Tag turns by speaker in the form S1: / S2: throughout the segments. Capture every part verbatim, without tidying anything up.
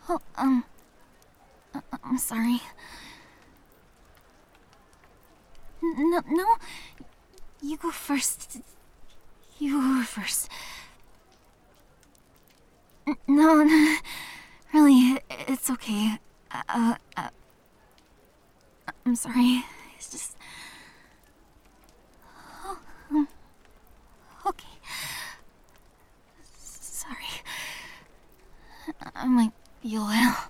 S1: Oh, um... I I'm sorry. No, no. You go first. You go first. No, no. Really, it's okay. Uh, uh... I'm sorry. It's just... Oh, um... Okay. Sorry. I might be a while.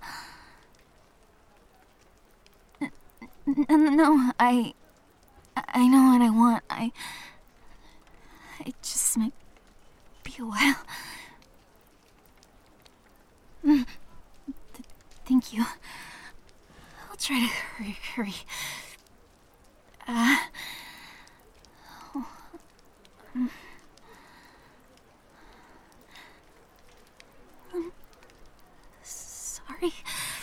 S1: No, no, I... I know what I want. I... I just might be a while. Mm. Th thank you. I'll try to hurry, hurry. Uh... Oh, um, I'm sorry.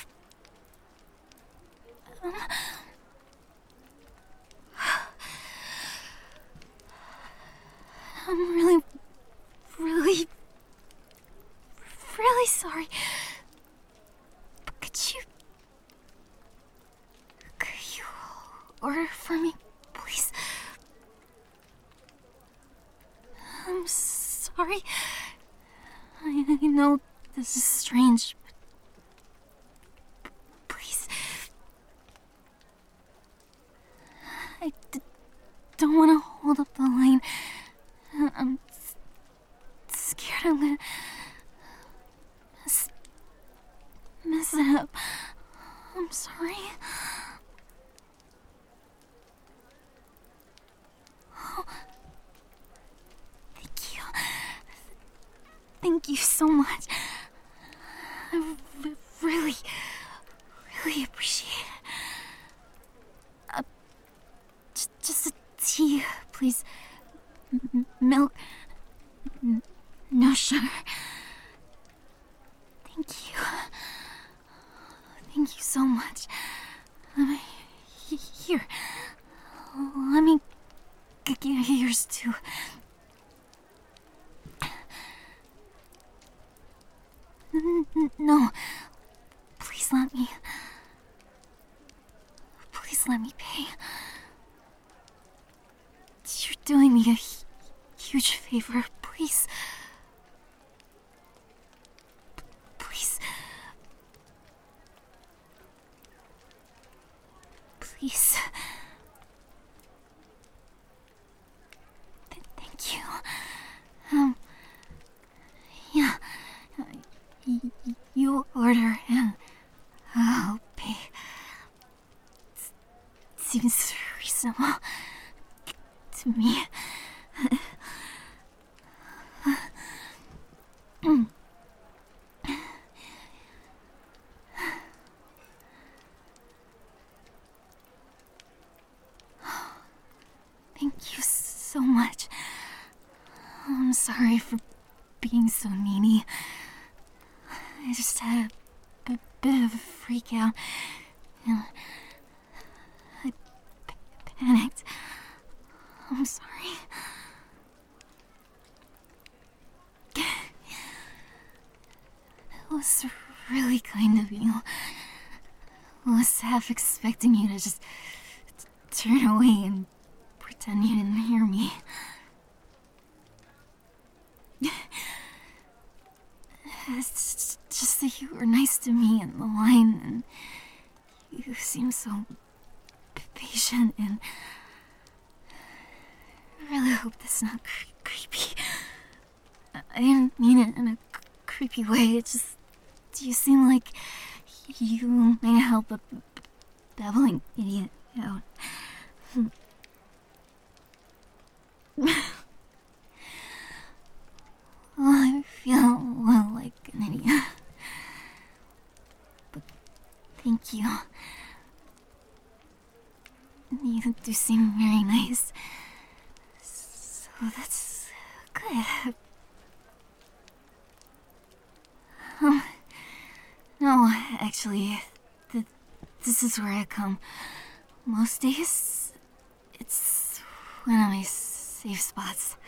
S1: Um... I'm really, really, really sorry. But could you... Could you order for me, please? I'm sorry. I, I know this is strange, but please. I d don't want to hold up the line. I'm scared I'm gonna mess, mess it up. I'm sorry. Oh, thank you. Thank you so much. I r really, really appreciate it. Uh, j just a tea, please. M milk. N no sugar. Thank you. Thank you so much. Um, here. Let me get yours too. N no. Please let me. Please let me pay. You're doing me a huge favor. Please. Please. Please. Th thank you. Um. Yeah. Y you order and I'll pay. S seems reasonable to me. Thank you so much. I'm sorry for being so needy. I just had a b bit of a freak out, and I p panicked. I'm sorry. It was really kind of you. I was half expecting you to just turn away and pretend you didn't hear me. It's just that you were nice to me in the line, and you seem so patient, and I really hope that's not cre creepy. I didn't mean it in a creepy way. It just, you seem like you may help a babbling idiot out. Well, I feel well like an idiot. But thank you. You do seem very nice. So that's good. Um, no, actually, th this is where I come. Most days, it's one of my safe spots.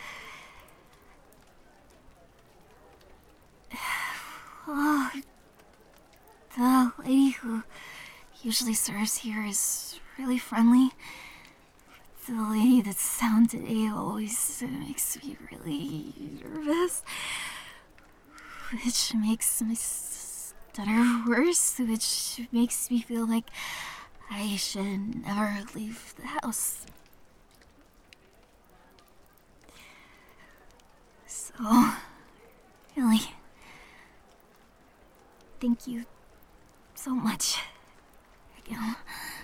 S1: Oh, the lady who usually serves here is really friendly. The lady that's sound today always makes me really nervous, which makes my stutter worse, which makes me feel like I should never leave the house. So, really, thank you so much again.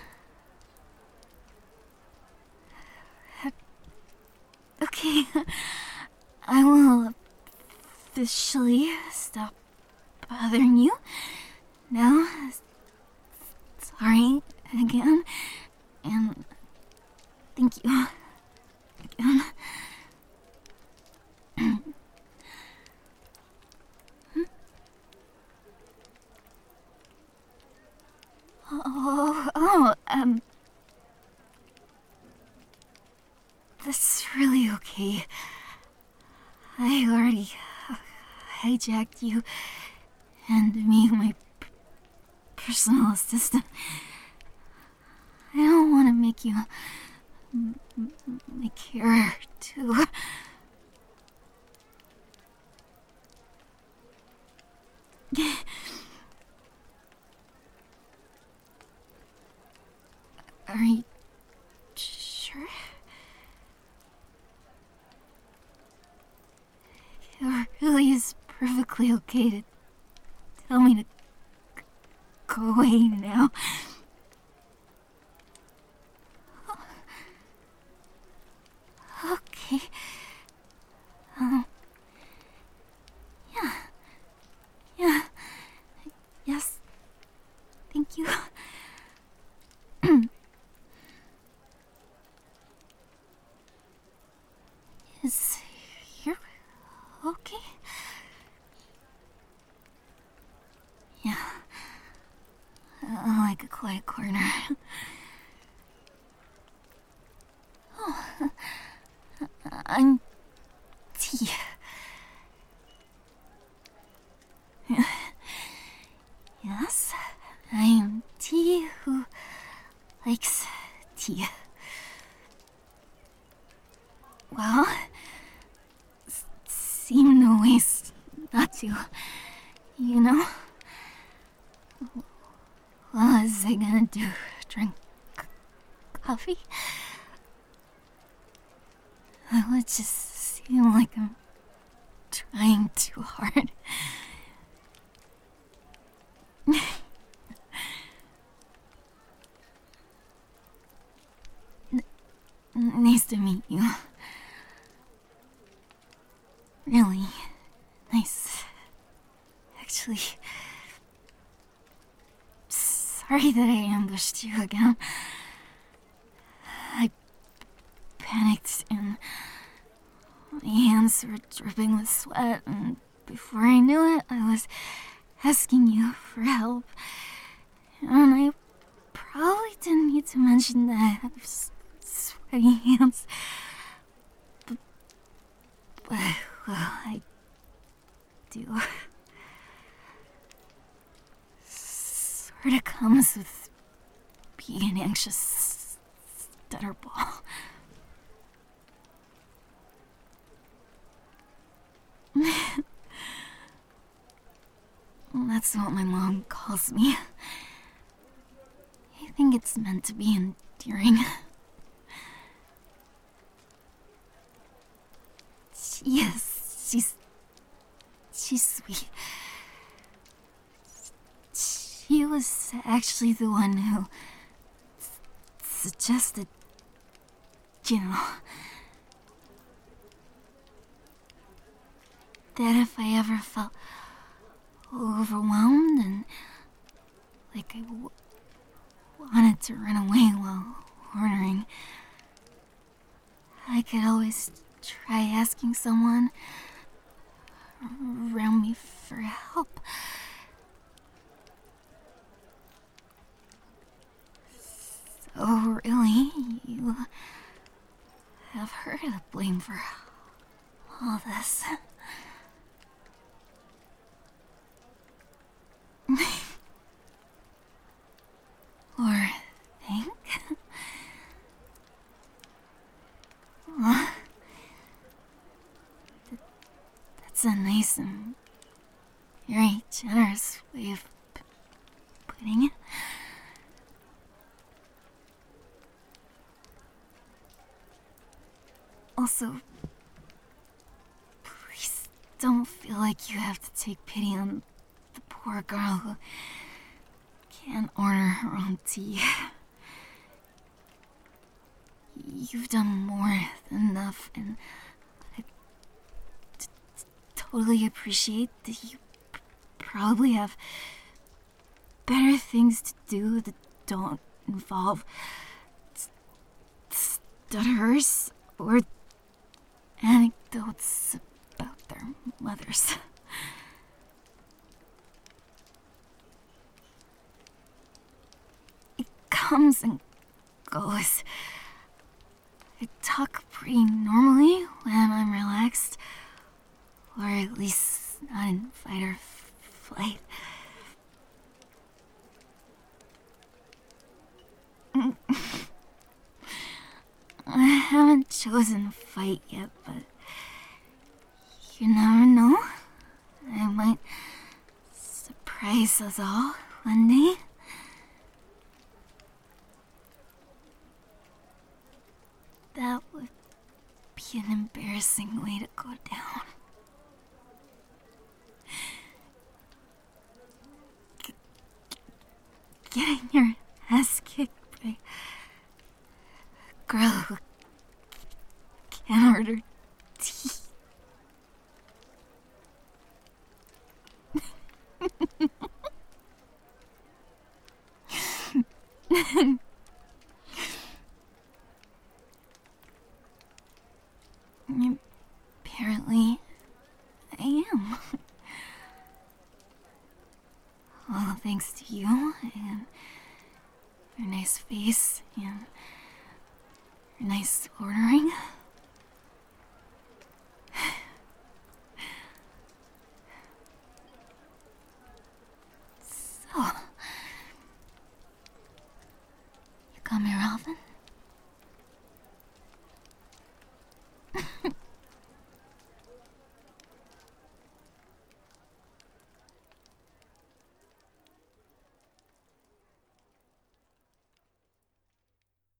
S1: Okay, I will officially stop bothering you now. Sorry again, and thank you again. Oh, oh, um, that's really okay. I already hijacked you and made my p- personal assistant. I don't want to make you m- m- my carer, too. Are you sure? It really is perfectly okay to tell me to g- go away now. Okay. Um. Yeah. Yeah. Yes. Thank you. Is here okay? Yeah. Uh, like a quiet corner. Oh. I'm T. Yes, I am T who likes tea. Well, s- seem no ways not to, you know? What was I gonna do? Drink c- coffee? That would just seem like I'm trying too hard. N- nice to meet you. Really nice. Actually, sorry that I ambushed you again. I panicked and my hands were dripping with sweat, and before I knew it, I was asking you for help. And I probably didn't need to mention that I have s- sweaty hands. But, but, well, I do. Sorta comes with being an anxious stutterball. That's what my mom calls me. I think it's meant to be endearing. She is. She's. She's sweet. She was actually the one who s- suggested, you know, that if I ever felt overwhelmed and like I w- wanted to run away while ordering, I could always try asking someone around me for help. So really, you have her to blame for all this. That's a nice and very generous way of p- putting it. Also, please don't feel like you have to take pity on the poor girl who can't order her own tea. You've done more than enough, and I t- t- totally appreciate that you p- probably have better things to do that don't involve st- stutterers or anecdotes about their mothers. It comes and goes. I talk pretty normally when I'm relaxed, or at least not in fight or f- flight. I haven't chosen fight yet, but you never know. I might surprise us all one day. That would be an embarrassing way to go down. G- getting your ass kicked by a girl who can't order tea. Apparently, I am. Well, thanks to you and your nice face and your nice ordering.